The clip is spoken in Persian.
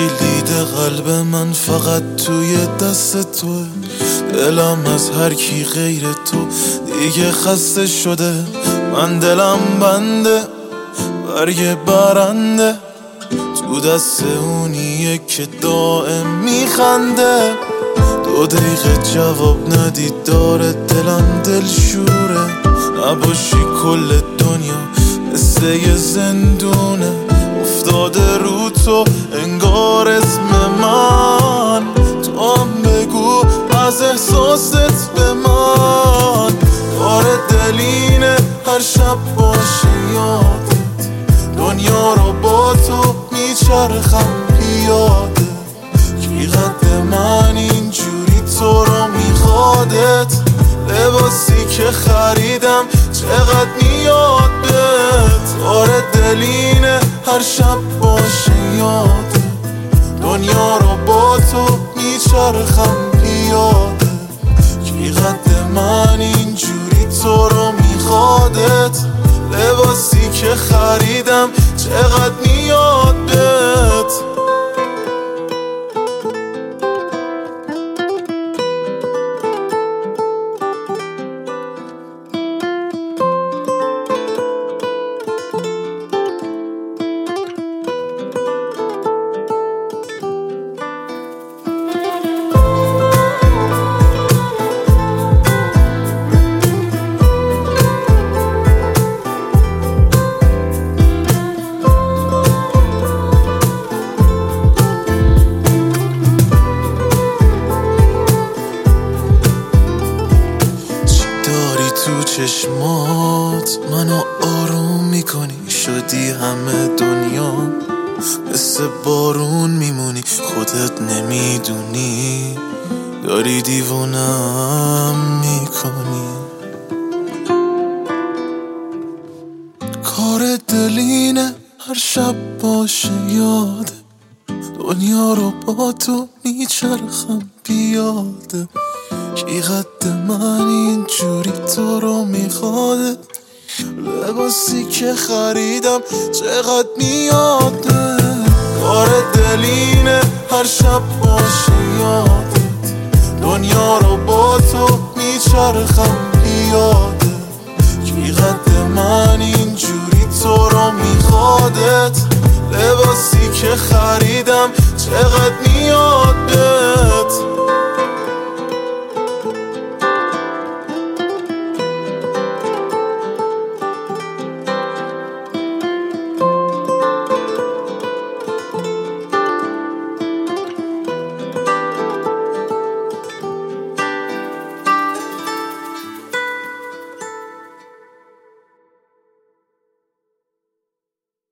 کلید قلب من فقط توی دست توه. دلم از هر کی غیر تو دیگه خسته شده. من دلم بنده برگ برنده تو دست اونیه که دائم میخنده. 2 دقیقه جواب ندی داره دلم دلشوره. نباشی کل دنیا مثل یه زندونه. افتاده رو تو انگار اسم من. تو هم بگو از احساست به من. کار دلینه هر شب باشه یادت. دنیا رو با تو میچرخم پیاده. کی قد من اینجوری تو رو میخوادت. لباسی که خریدم چقدر میاد بهت. آره دلینه هر شب باشه یاده. دنیا رو با تو میچرخم پیاده. کی قد من اینجوری تو رو میخوادت. لباسی که خریدم چقدر میاد بهت. تو چشمات منو آروم میکنی. شدی همه دنیا مثل بارون میمونی. خودت نمیدونی داری دیوونم میکنی. کار دلینه هر شب باشه یاده. دنیا رو با تو میچرخم پیاده. کی قد من اینجوری تو رو میخواده. لباسی که خریدم چقدر میاده. کار دلینه هر شب باشه یادت. دنیا رو با تو میچرخم پیاده. کی قد من اینجوری تو رو میخوادت. لباسی که خریدم چقدر میاده.